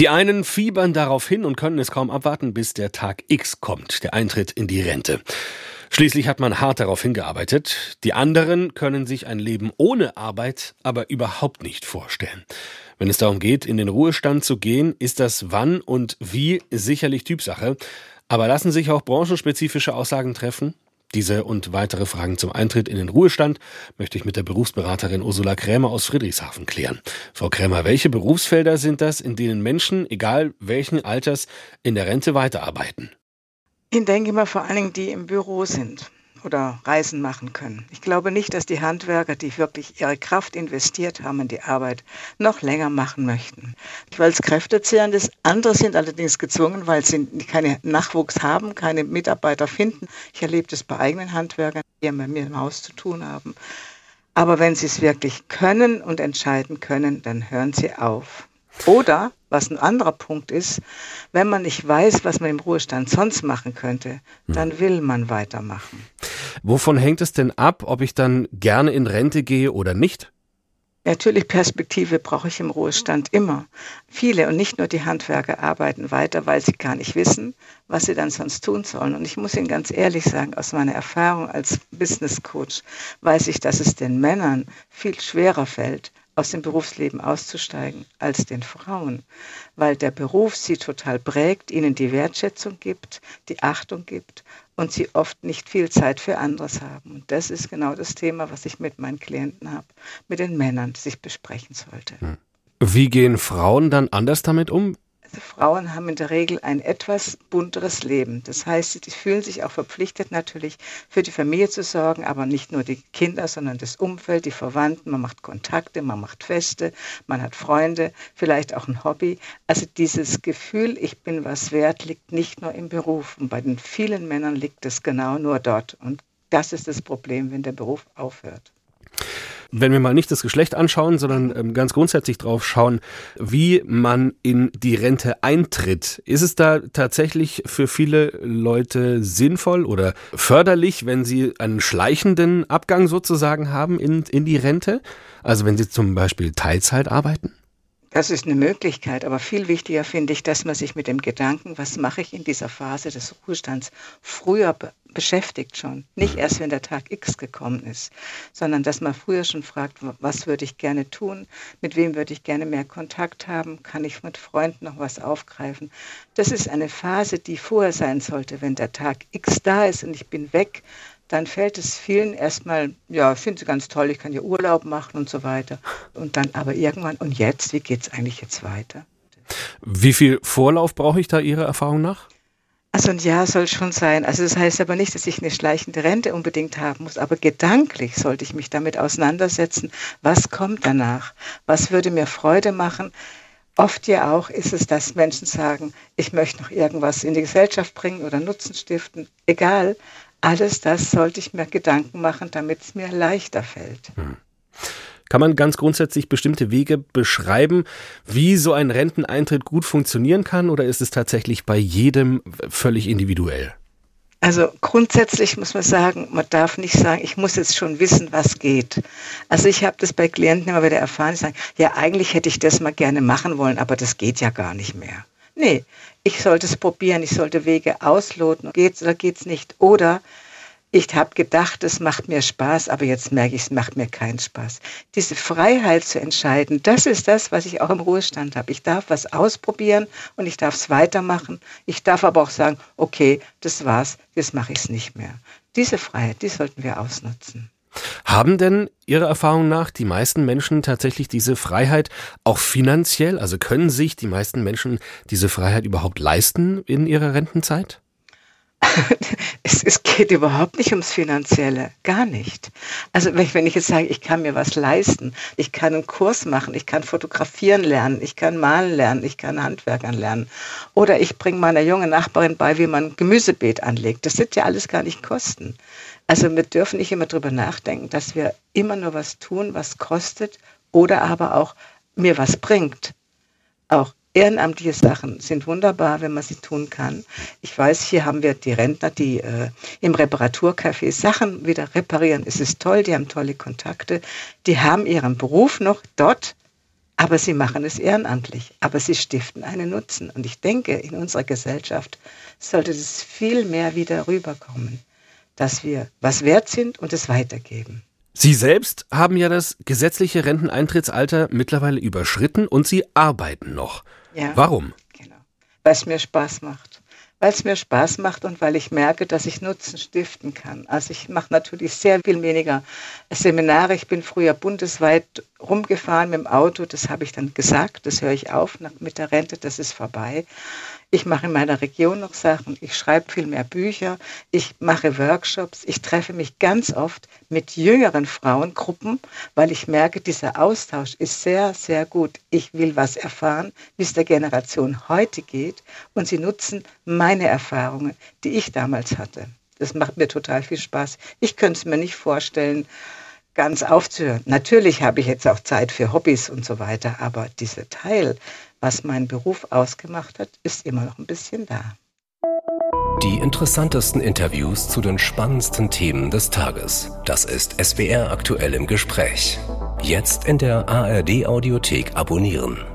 Die einen fiebern darauf hin und können es kaum abwarten, bis der Tag X kommt, der Eintritt in die Rente. Schließlich hat man hart darauf hingearbeitet. Die anderen können sich ein Leben ohne Arbeit aber überhaupt nicht vorstellen. Wenn es darum geht, in den Ruhestand zu gehen, ist das wann und wie sicherlich Typsache. Aber lassen sich auch branchenspezifische Aussagen treffen? Diese und weitere Fragen zum Eintritt in den Ruhestand möchte ich mit der Berufsberaterin Ursula Krämer aus Friedrichshafen klären. Frau Krämer, welche Berufsfelder sind das, in denen Menschen, egal welchen Alters, in der Rente weiterarbeiten? Ich denke mal vor allen Dingen, die im Büro sind oder Reisen machen können. Ich glaube nicht, dass die Handwerker, die wirklich ihre Kraft investiert haben in die Arbeit, noch länger machen möchten. Weil es kräftezehrend ist. Andere sind allerdings gezwungen, weil sie keinen Nachwuchs haben, keine Mitarbeiter finden. Ich erlebe das bei eigenen Handwerkern, die mit mir im Haus zu tun haben. Aber wenn sie es wirklich können und entscheiden können, dann hören sie auf. Oder, was ein anderer Punkt ist, wenn man nicht weiß, was man im Ruhestand sonst machen könnte, dann will man weitermachen. Wovon hängt es denn ab, ob ich dann gerne in Rente gehe oder nicht? Natürlich, Perspektive brauche ich im Ruhestand immer. Viele und nicht nur die Handwerker arbeiten weiter, weil sie gar nicht wissen, was sie dann sonst tun sollen. Und ich muss Ihnen ganz ehrlich sagen, aus meiner Erfahrung als Business Coach weiß ich, dass es den Männern viel schwerer fällt, aus dem Berufsleben auszusteigen als den Frauen, weil der Beruf sie total prägt, ihnen die Wertschätzung gibt, die Achtung gibt und sie oft nicht viel Zeit für anderes haben. Und das ist genau das Thema, was ich mit meinen Klienten habe, mit den Männern, das ich besprechen sollte. Wie gehen Frauen dann anders damit um? Frauen haben in der Regel ein etwas bunteres Leben. Das heißt, sie fühlen sich auch verpflichtet, natürlich für die Familie zu sorgen, aber nicht nur die Kinder, sondern das Umfeld, die Verwandten. Man macht Kontakte, man macht Feste, man hat Freunde, vielleicht auch ein Hobby. Also dieses Gefühl, ich bin was wert, liegt nicht nur im Beruf. Und bei den vielen Männern liegt es genau nur dort. Und das ist das Problem, wenn der Beruf aufhört. Wenn wir mal nicht das Geschlecht anschauen, sondern ganz grundsätzlich drauf schauen, wie man in die Rente eintritt, ist es da tatsächlich für viele Leute sinnvoll oder förderlich, wenn sie einen schleichenden Abgang sozusagen haben in die Rente? Also wenn sie zum Beispiel Teilzeit arbeiten? Das ist eine Möglichkeit, aber viel wichtiger finde ich, dass man sich mit dem Gedanken, was mache ich in dieser Phase des Ruhestands, früher beschäftigt schon. Nicht erst, wenn der Tag X gekommen ist, sondern dass man früher schon fragt, was würde ich gerne tun, mit wem würde ich gerne mehr Kontakt haben, kann ich mit Freunden noch was aufgreifen. Das ist eine Phase, die vorher sein sollte, wenn der Tag X da ist und ich bin weg, dann fällt es vielen erstmal, ja, finde sie ganz toll, ich kann ja Urlaub machen und so weiter. Und dann aber irgendwann, und jetzt, wie geht es eigentlich jetzt weiter? Wie viel Vorlauf brauche ich da Ihrer Erfahrung nach? Also ein Jahr soll schon sein. Also das heißt aber nicht, dass ich eine schleichende Rente unbedingt haben muss, aber gedanklich sollte ich mich damit auseinandersetzen, was kommt danach? Was würde mir Freude machen? Oft ja auch ist es, dass Menschen sagen, ich möchte noch irgendwas in die Gesellschaft bringen oder Nutzen stiften. Egal. Alles das sollte ich mir Gedanken machen, damit es mir leichter fällt. Kann man ganz grundsätzlich bestimmte Wege beschreiben, wie so ein Renteneintritt gut funktionieren kann, oder ist es tatsächlich bei jedem völlig individuell? Also grundsätzlich muss man sagen, man darf nicht sagen, ich muss jetzt schon wissen, was geht. Also ich habe das bei Klienten immer wieder erfahren, die sagen, ja eigentlich hätte ich das mal gerne machen wollen, aber das geht ja gar nicht mehr. Nee, ich sollte es probieren, ich sollte Wege ausloten. Geht's oder geht's nicht? Oder ich habe gedacht, es macht mir Spaß, aber jetzt merke ich, es macht mir keinen Spaß. Diese Freiheit zu entscheiden, das ist das, was ich auch im Ruhestand habe. Ich darf was ausprobieren und ich darf es weitermachen. Ich darf aber auch sagen, okay, das war's, jetzt mache ich es nicht mehr. Diese Freiheit, die sollten wir ausnutzen. Haben denn Ihrer Erfahrung nach die meisten Menschen tatsächlich diese Freiheit auch finanziell? Also können sich die meisten Menschen diese Freiheit überhaupt leisten in ihrer Rentenzeit? Es geht überhaupt nicht ums Finanzielle, gar nicht. Also wenn ich jetzt sage, ich kann mir was leisten, ich kann einen Kurs machen, ich kann fotografieren lernen, ich kann malen lernen, ich kann Handwerkern lernen oder ich bringe meiner jungen Nachbarin bei, wie man ein Gemüsebeet anlegt. Das sind ja alles gar nicht Kosten. Also wir dürfen nicht immer drüber nachdenken, dass wir immer nur was tun, was kostet oder aber auch mir was bringt. Auch ehrenamtliche Sachen sind wunderbar, wenn man sie tun kann. Ich weiß, hier haben wir die Rentner, die im Reparaturcafé Sachen wieder reparieren. Es ist toll, die haben tolle Kontakte. Die haben ihren Beruf noch dort Aber sie machen es ehrenamtlich, aber sie stiften einen Nutzen. Und ich denke, in unserer Gesellschaft sollte das viel mehr wieder rüberkommen, dass wir was wert sind und es weitergeben. Sie selbst haben ja das gesetzliche Renteneintrittsalter mittlerweile überschritten und Sie arbeiten noch. Ja, Warum? genau. Weil es mir Spaß macht. Weil es mir Spaß macht und weil ich merke, dass ich Nutzen stiften kann. Also ich mache natürlich sehr viel weniger Seminare. Ich bin früher bundesweit rumgefahren mit dem Auto. Das habe ich dann gesagt, das höre ich auf mit der Rente, das ist vorbei. Ich mache in meiner Region noch Sachen. Ich schreibe viel mehr Bücher. Ich mache Workshops. Ich treffe mich ganz oft mit jüngeren Frauengruppen, weil ich merke, dieser Austausch ist sehr, sehr gut. Ich will was erfahren, wie es der Generation heute geht. Und sie nutzen meine Erfahrungen, die ich damals hatte. Das macht mir total viel Spaß. Ich könnte es mir nicht vorstellen, ganz aufzuhören. Natürlich habe ich jetzt auch Zeit für Hobbys und so weiter, aber dieser Teil, was meinen Beruf ausgemacht hat, ist immer noch ein bisschen da. Die interessantesten Interviews zu den spannendsten Themen des Tages. Das ist SWR aktuell im Gespräch. Jetzt in der ARD Audiothek abonnieren.